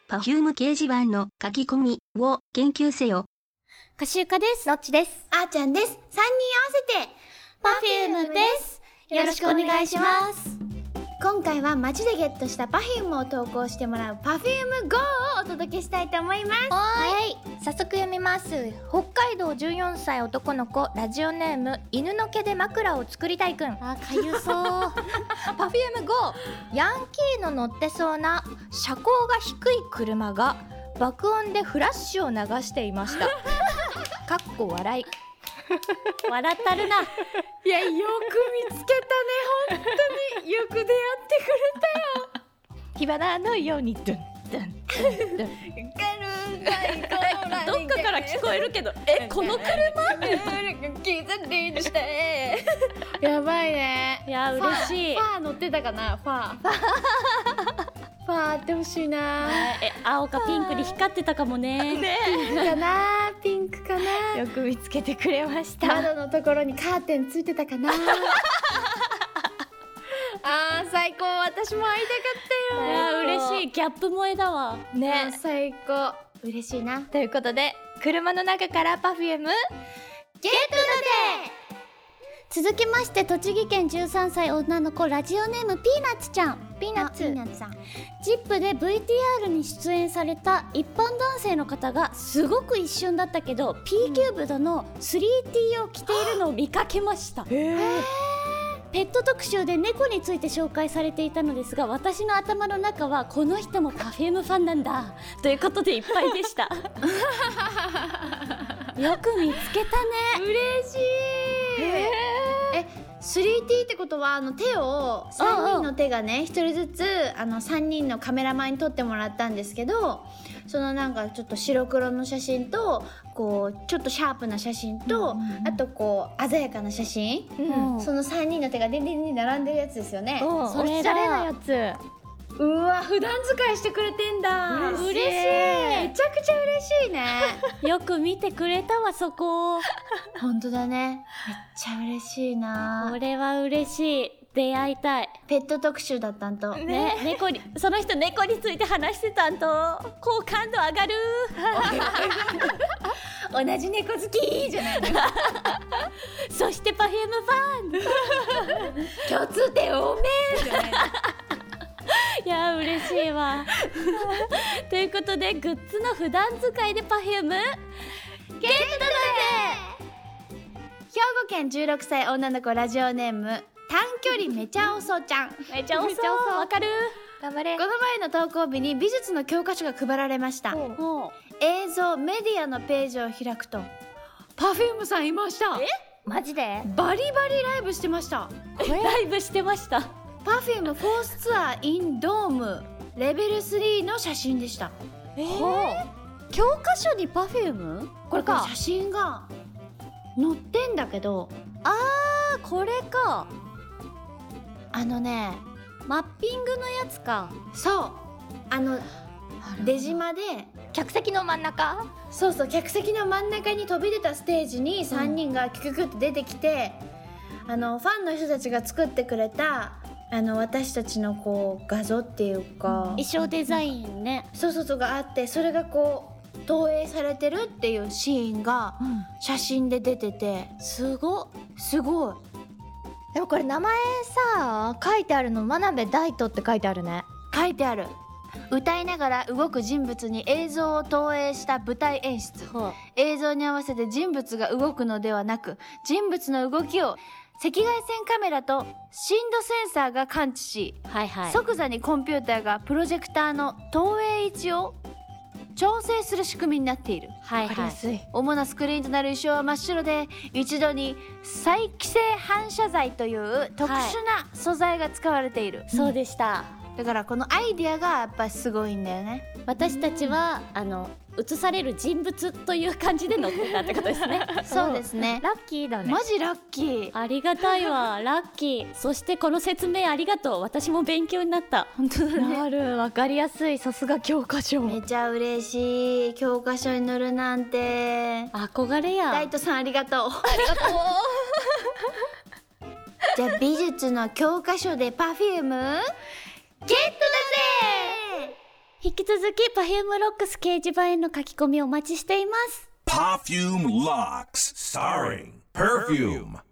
Perfume 掲示板の書き込みを研究せよ。 かしゆかです。 のっちです。 あーちゃんです。3人合わせて Perfume です。よろしくお願いします。 今回は街でゲットした Perfume を投稿してもらう Perfume Go をお届けしたいと思います。 はい。早速読みます。北海道14歳男の子、ラジオネーム犬の毛で枕を作りたいくん。 かゆそう。 Perfume Go。ヤンキーの乗ってそうな車高が低い車が爆音でフラッシュを流していました。かっこ笑い。 笑ったるな。 いや、よく見つけたね。本当によく出会ってくれたよ。 火花のようにドゥンドゥンドゥンドゥン。 どっかから聞こえるけど、この車やばいね。 いや、嬉しい。 ファー乗ってたかな。ファーってほしいな。 青かピンクに光ってたかもね。 ピンクかな。 よく見つけてくれました。 窓のところにカーテンついてたかな。最高。私も会いたかったよ。 いや、嬉しい。ギャップ萌えだわね。 最高。嬉しいな。 ということで、車の中から Perfume ゲットだぜ。 続きまして、栃木県13歳女の子、ラジオネームピーナッツちゃん。 ピーナッツさん。 ジップで VTR に出演された一般男性の方がすごく一瞬だったけど、P キューブドの 3T を着ているのを見かけました。ペット特集で猫について紹介されていたのですが、私の頭の中はこの人も Perfume ファンなんだということでいっぱいでした。よく見つけたね。 嬉しい。3T ってことは手を3人の手がね、1人ずつ3人のカメラマンに撮ってもらったんですけど、そのなんかちょっと白黒の写真とこうちょっとシャープな写真と、あとこう鮮やかな写真、その3人の手がでんでんに並んでるやつですよね。 おしゃれなやつ。 うわ、普段使いしてくれてんだ。 嬉しい。 めちゃくちゃ嬉しいね。 よく見てくれたわ、そこ。 本当だね。めっちゃ嬉しいな。 これは嬉しい。出会いたい。 ペット特集だったんと。 ね、その人猫について話してたんと、好感度上がる。 同じ猫好きじゃないの。 そして Perfume ファン。 共通点多めじゃないの。 いや、嬉しいわ。ということで、グッズの普段使いで Perfume ゲットだぜ。 兵庫県16歳女の子、ラジオネーム短距離めちゃおそちゃん。 めちゃ遅わかる。 頑張れ。 この前の投稿日に美術の教科書が配られました。映像メディアのページを開くと Perfume さんいました。 マジで？ バリバリライブしてました。 ライブしてました。 Perfume フォースツアー in ドームレベル3の写真でした。 教科書に Perfume？ これか。写真が載ってんだけど、 これか。マッピングのやつか。 そう、出島で客席の真ん中？ そう、客席の真ん中に飛び出たステージに3人がキュキュキュって出てきて、ファンの人たちが作ってくれた私たちのこう画像っていうか、 衣装デザインね。 そうがあって、それがこう投影されてるっていうシーンが写真で出てて、すごい。 でもこれ名前さ、書いてあるの真鍋大斗って書いてあるね。 書いてある。歌いながら動く人物に映像を投影した舞台演出。映像に合わせて人物が動くのではなく、人物の動きを赤外線カメラと深度センサーが感知し、即座にコンピューターがプロジェクターの投影位置を調整する仕組みになっている。主なスクリーンとなる衣装は真っ白で、一度に再帰性反射材という特殊な素材が使われている。 そうでした。 だからこのアイディアがやっぱりすごいんだよね。 私たちは映される人物という感じで乗ってたってことですね。 そうですね。 ラッキーだね。 マジラッキー。 ありがたいわ。ラッキー。そしてこの説明ありがとう。私も勉強になった。 本当だね。 なる。わかりやすい。さすが教科書。 めちゃ嬉しい。教科書に載るなんて憧れや。 大斗さんありがとう。じゃあ美術の教科書で Perfume ゲットだぜ。 引き続き Perfume Locks 掲示板への書き込みお待ちしています。 Perfume Locks, starring Perfume.